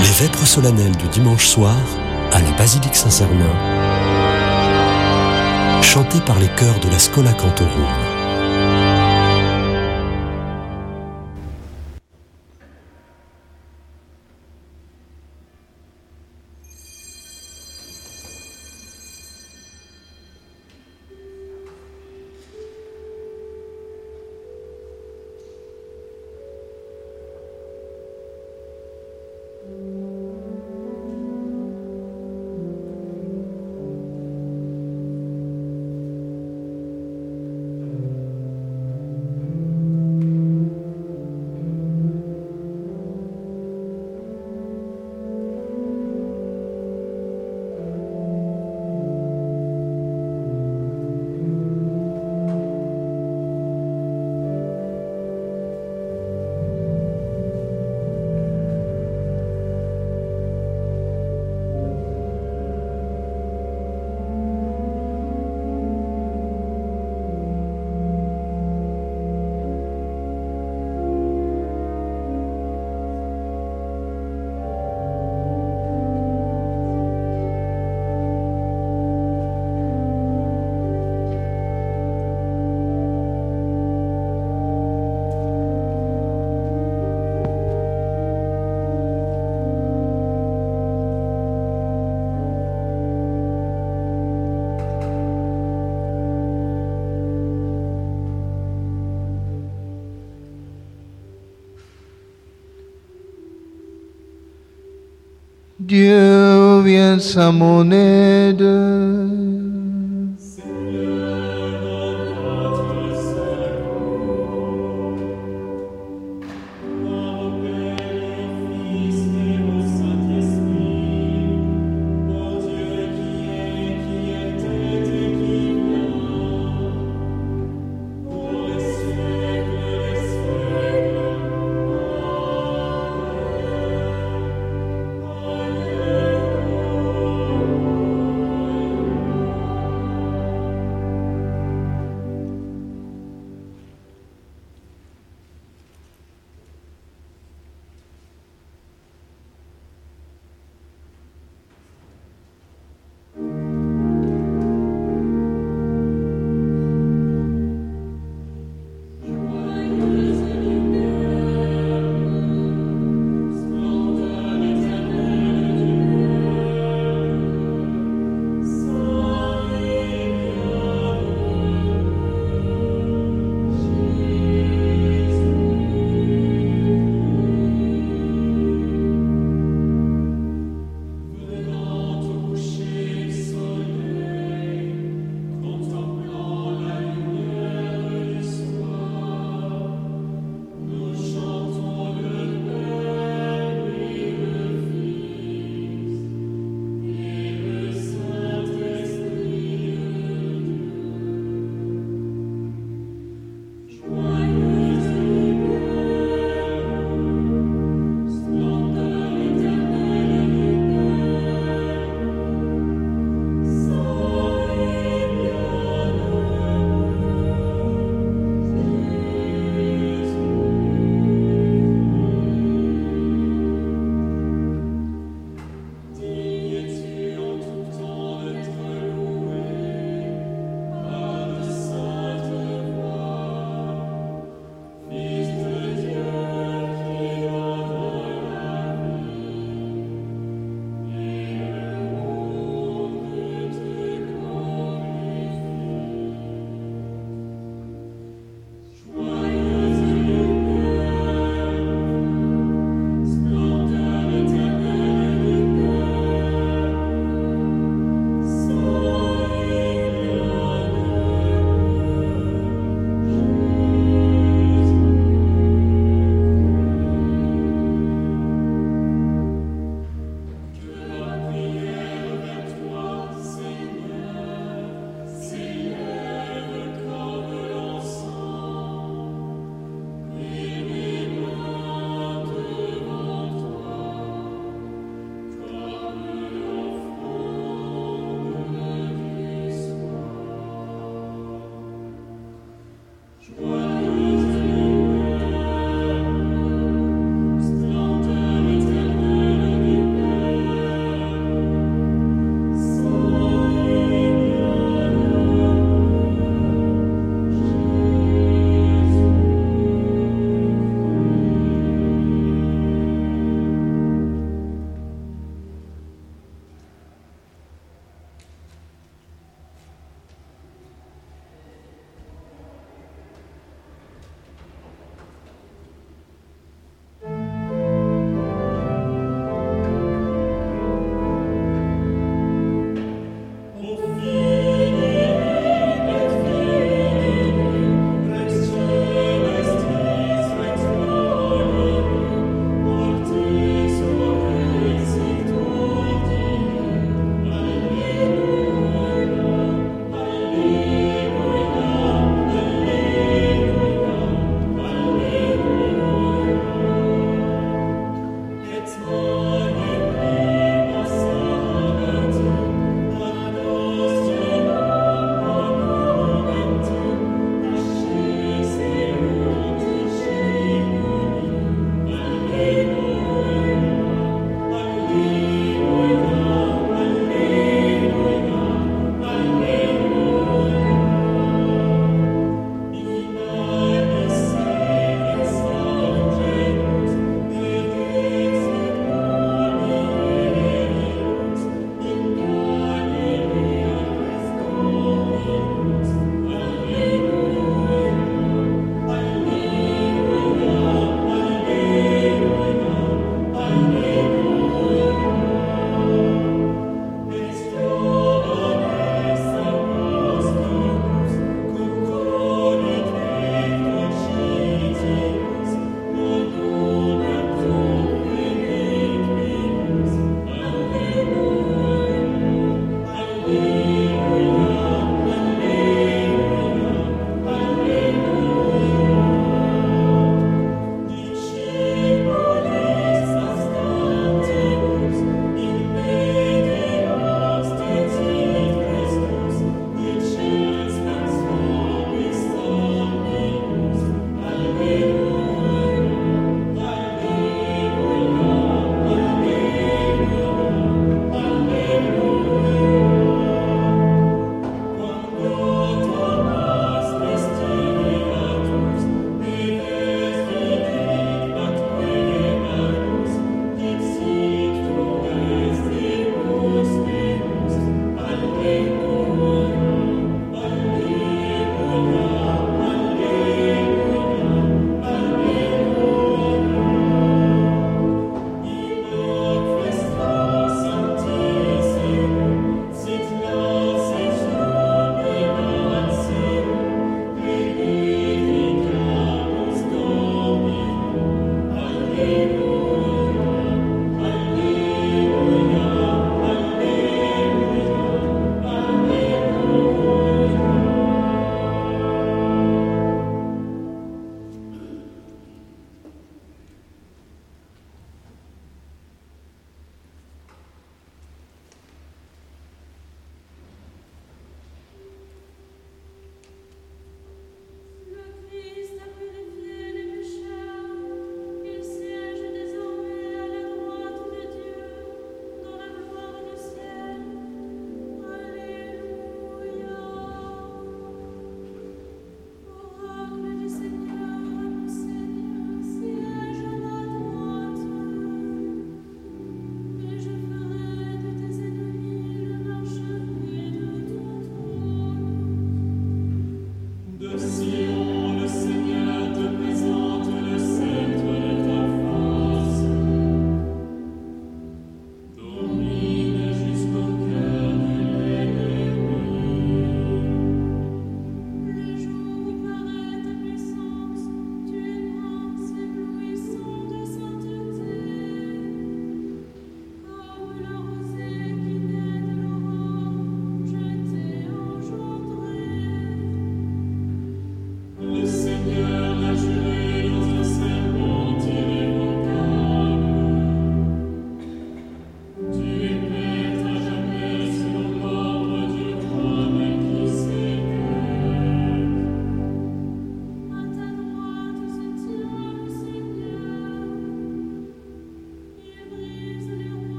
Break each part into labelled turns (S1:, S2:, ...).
S1: Les vêpres solennelles du dimanche soir à la basilique Saint-Sernin, chantées par les chœurs de la Schola Cantorum.
S2: Dieu vient à mon aide.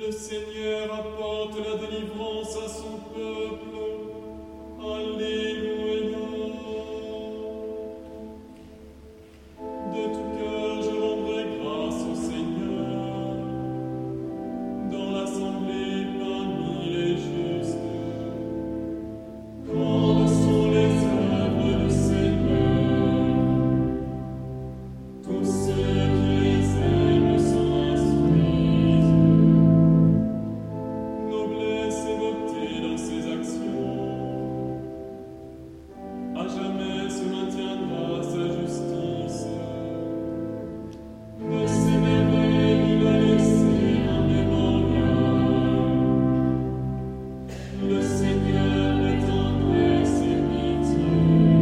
S3: Le Seigneur apporte la délivrance à son peuple. Alléluia. De tout cœur, je rendrai grâce au Seigneur. Dans l'assemblée parmi les justes. Grandes sont les œuvres du Seigneur. Tous ceux qui les aiment s'en instruisent. Noblesse et beauté dans ses actions. À jamais se maintiendra sa justice. De ses merveilles, il a laissé un mémorial. Le Seigneur est tendresse et pitié.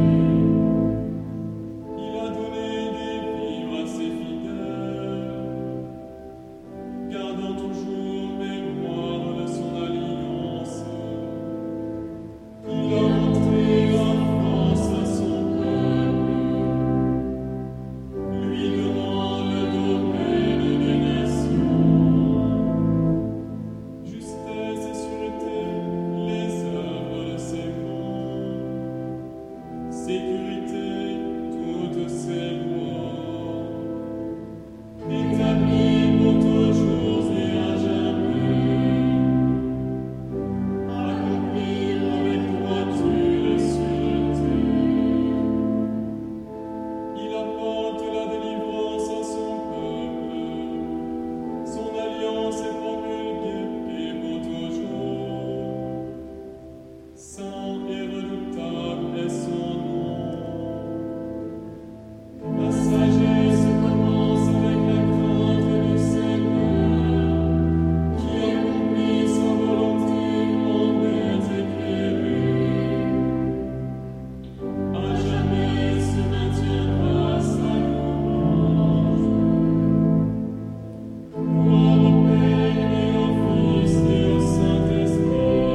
S3: Il a donné des vivres à ses fidèles, gardant toujours mémoire de son alliance. Il a montré la force à son peuple, lui donnant le domaine des nations. Justesse et sûreté, les œuvres de ses mains. Sécurité, toutes ses lois. Établis pour toujours et à jamais. Accomplir avec droiture et sûreté. Il apporte la délivrance à son peuple. Son alliance est promulguée pour toujours. Saint et redoutable est son nom. La sagesse commence avec la crainte du Seigneur, qui accomplit sa volonté en des éclairés. À jamais se maintiendra sa louange. Gloire au Père et au Fils et au Saint-Esprit,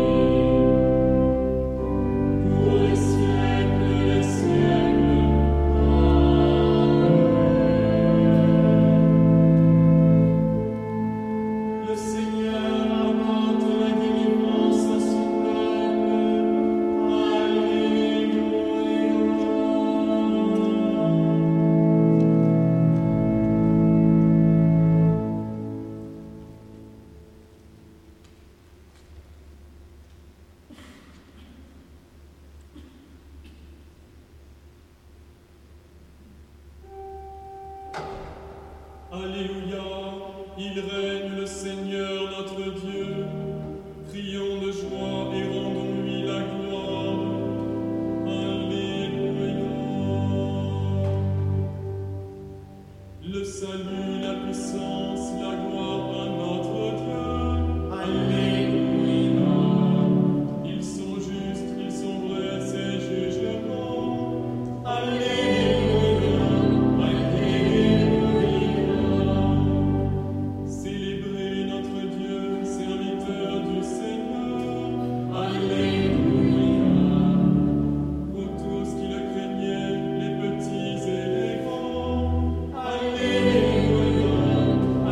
S3: pour les siècles des siècles. Le Seigneur apporte la délivrance à son peuple. Alléluia. Alléluia, il règne le Seigneur notre Dieu. Prions de joie et rendons-lui la gloire. Alléluia. Le salut, la puissance, la gloire à notre Dieu. Alléluia. Ils sont justes, ils sont vrais, ces jugements. Alléluia. Alléluia. Célébrez notre Dieu, serviteur du Seigneur. Alléluia. Pour tous qui le craignaient, les petits et les grands. Alléluia.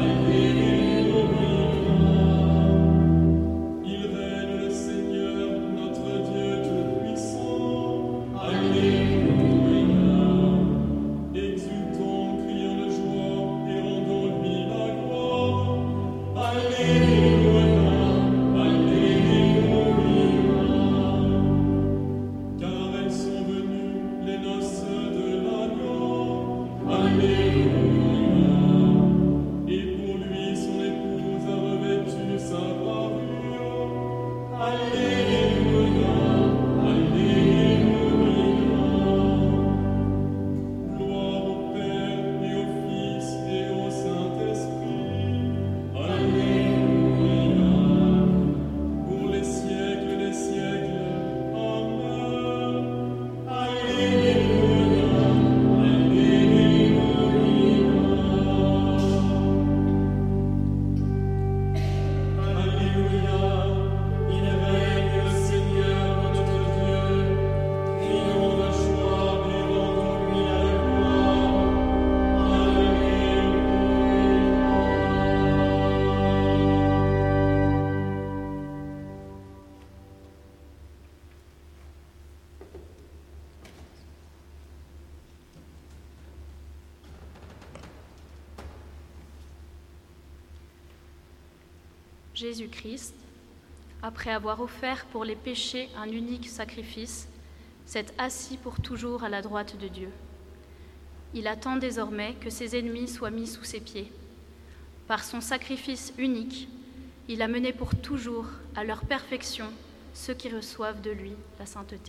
S4: Jésus-Christ, après avoir offert pour les péchés un unique sacrifice, s'est assis pour toujours à la droite de Dieu. Il attend désormais que ses ennemis soient mis sous ses pieds. Par son sacrifice unique, il a mené pour toujours à leur perfection ceux qui reçoivent de lui la sainteté.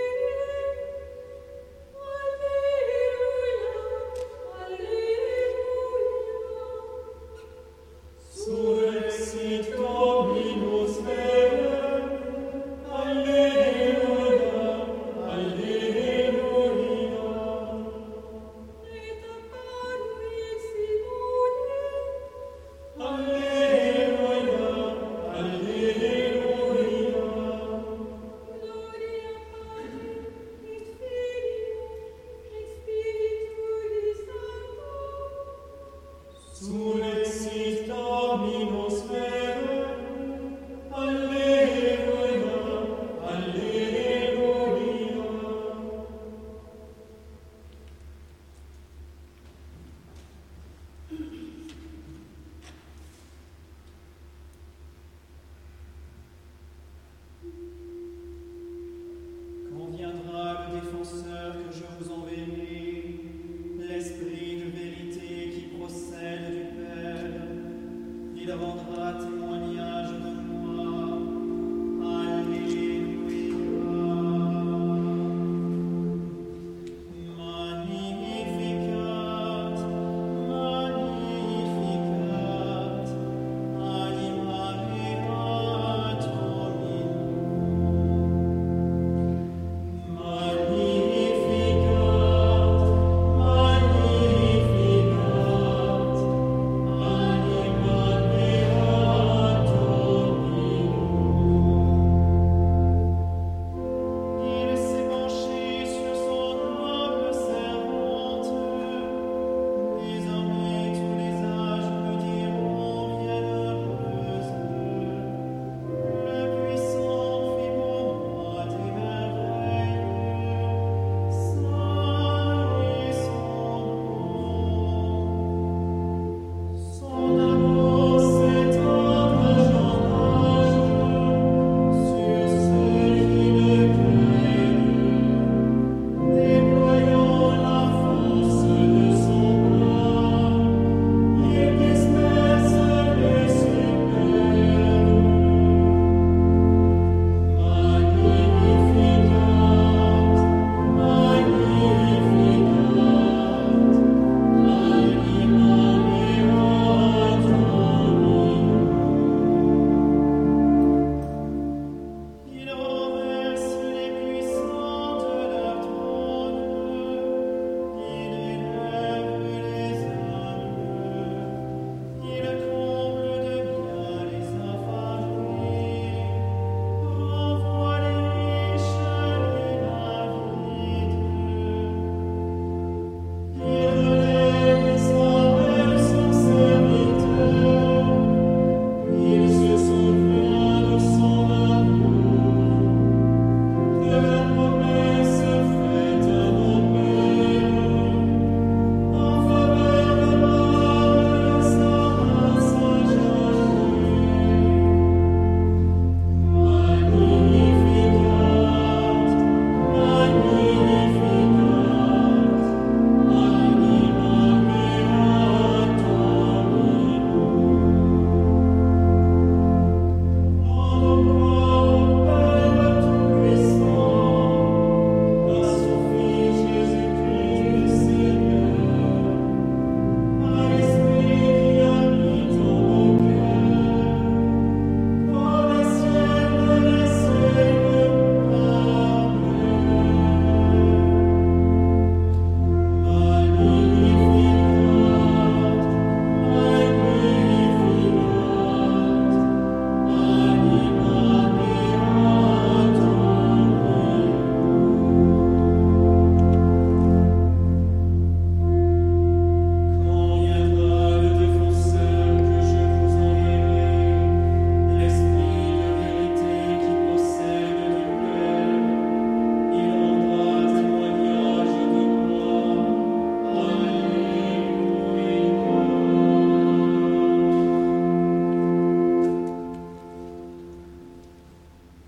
S5: Alleluia, alleluia.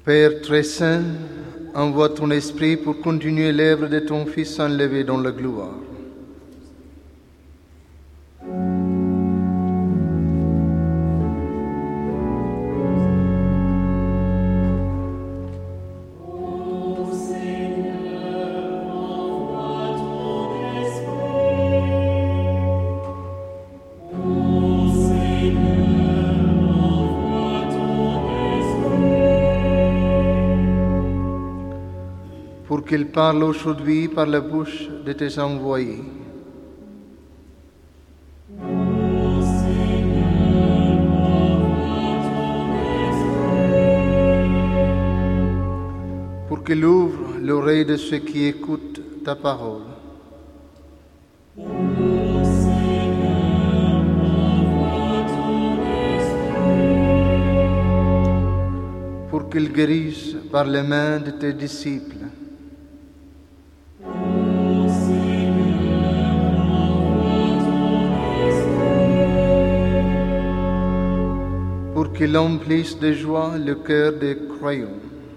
S2: Père très saint, envoie ton esprit pour continuer l'œuvre de ton Fils enlevé dans la gloire. Pour qu'il parle aujourd'hui par la bouche de tes envoyés. Pour qu'il ouvre l'oreille de ceux qui écoutent ta parole. Pour qu'il guérisse par les mains de tes disciples. Pour qu'il emplisse de joie le cœur des croyants.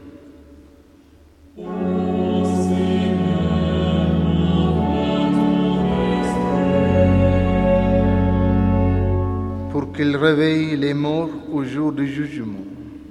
S2: Pour qu'il réveille les morts au jour du jugement.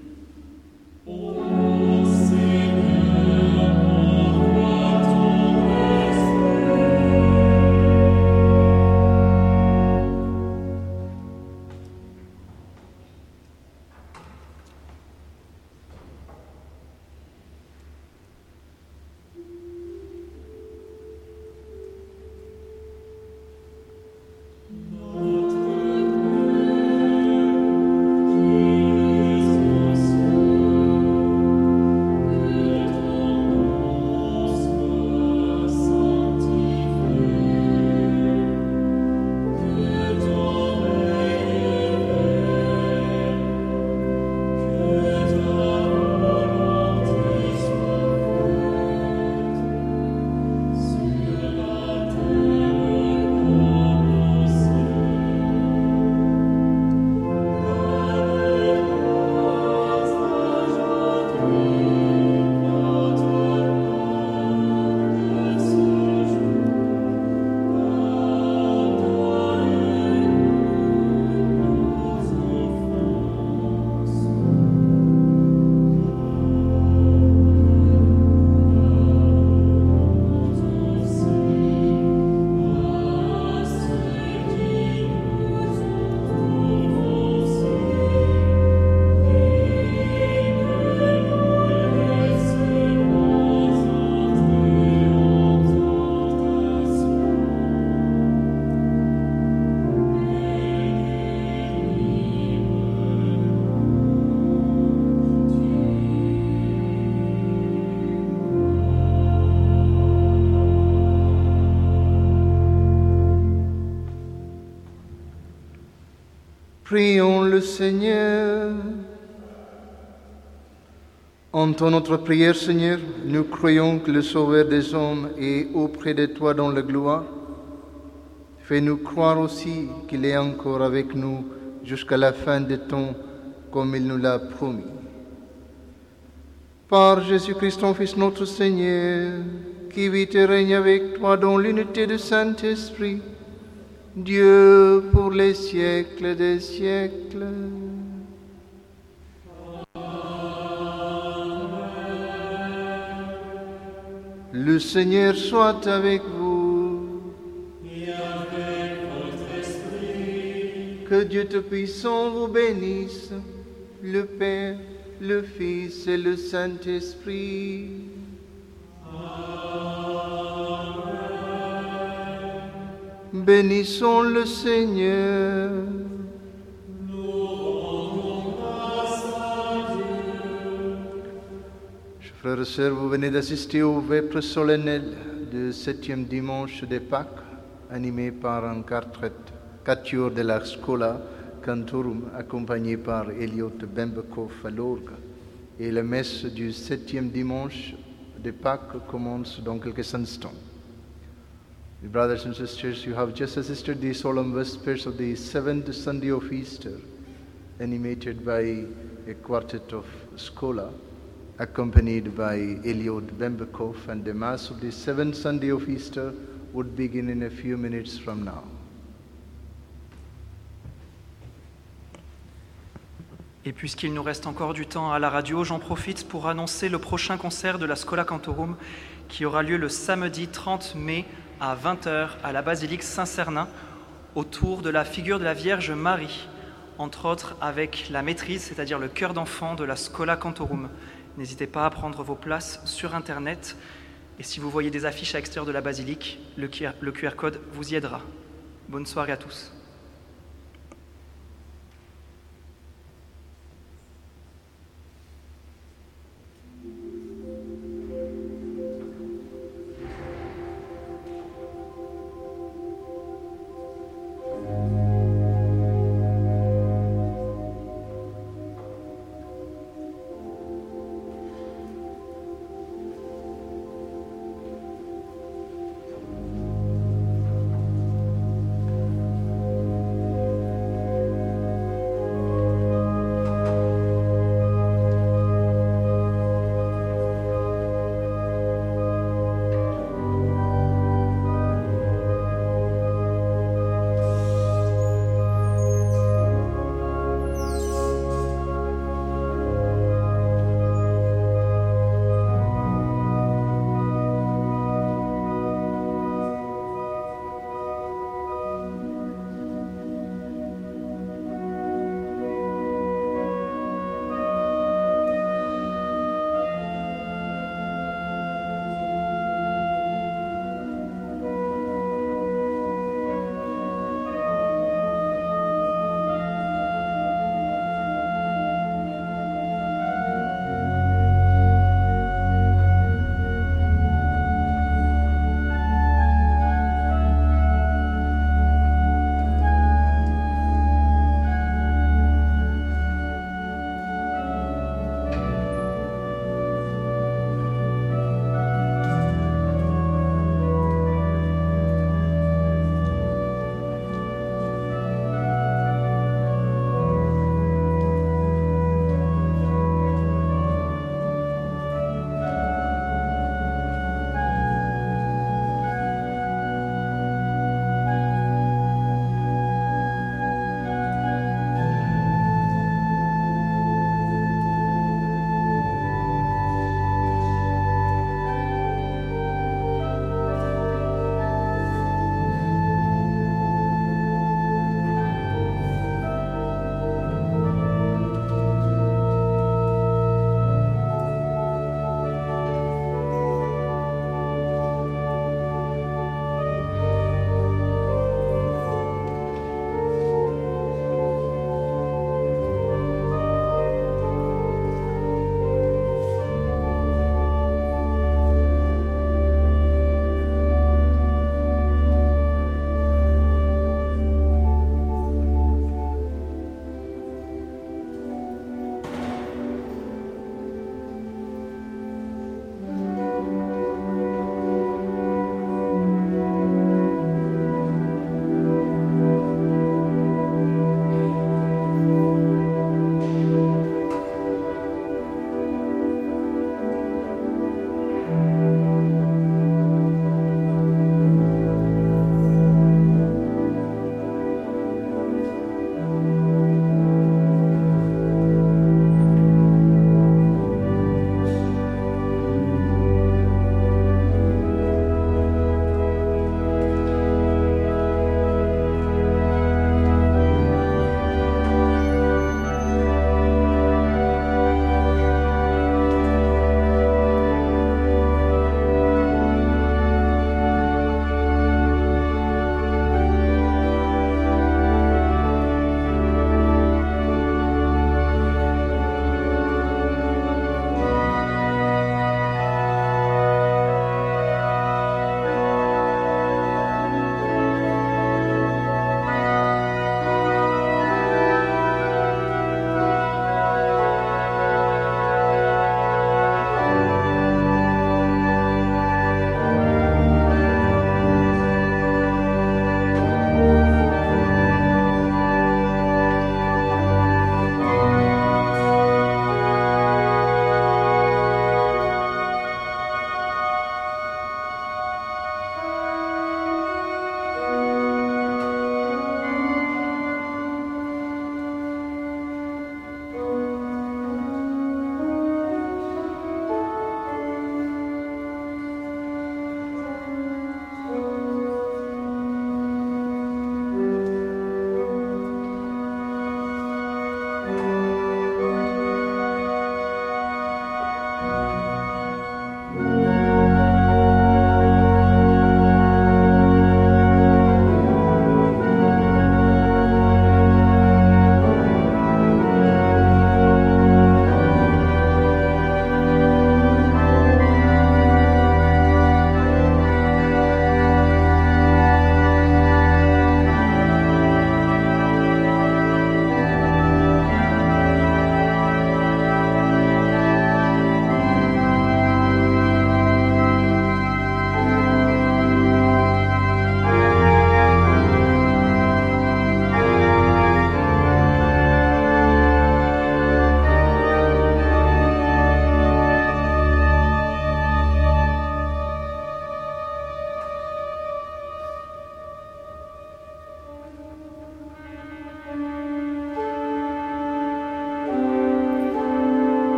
S2: Prions le Seigneur. Entends notre prière, Seigneur. Nous croyons que le Sauveur des hommes est auprès de toi dans la gloire. Fais-nous croire aussi qu'il est encore avec nous jusqu'à la fin des temps, comme il nous l'a promis. Par Jésus-Christ, ton Fils, notre Seigneur, qui vit et règne avec toi dans l'unité du Saint-Esprit, Dieu pour les siècles des siècles. Le Seigneur soit avec vous.
S3: Et avec votre esprit.
S2: Que Dieu Tout-Puissant vous bénisse, le Père, le Fils et le Saint-Esprit. Bénissons le Seigneur. Chers frères et sœurs, vous venez d'assister au vêpres solennel du 7e dimanche de Pâques, animé par un quatuor de la Schola Cantorum, accompagné par Elliot Bembekov à l'orgue. Et la messe du 7e dimanche de Pâques commence dans quelques instants. Brothers and sisters, you have just assisted the solemn vespers of the 7th Sunday of Easter, animated by a quartet of Schola, accompanied by Eliud Bembekov, and the Mass of the seventh Sunday of Easter would begin in a few minutes from now.
S5: Et puisqu'il nous reste encore du temps à la radio, j'en profite pour annoncer le prochain concert de la Schola Cantorum qui aura lieu le samedi 30 mai à 20h à la basilique Saint-Cernin autour de la figure de la Vierge Marie, entre autres avec la maîtrise, c'est-à-dire le chœur d'enfants de la Schola Cantorum. N'hésitez pas à prendre vos places sur Internet et si vous voyez des affiches à l'extérieur de la basilique, le QR code vous y aidera. Bonne soirée à tous.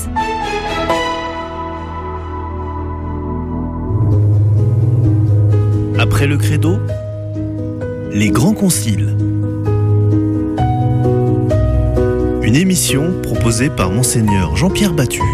S6: Basilics.
S7: Après le credo, les grands conciles. Une émission proposée par Monseigneur Jean-Pierre Battu.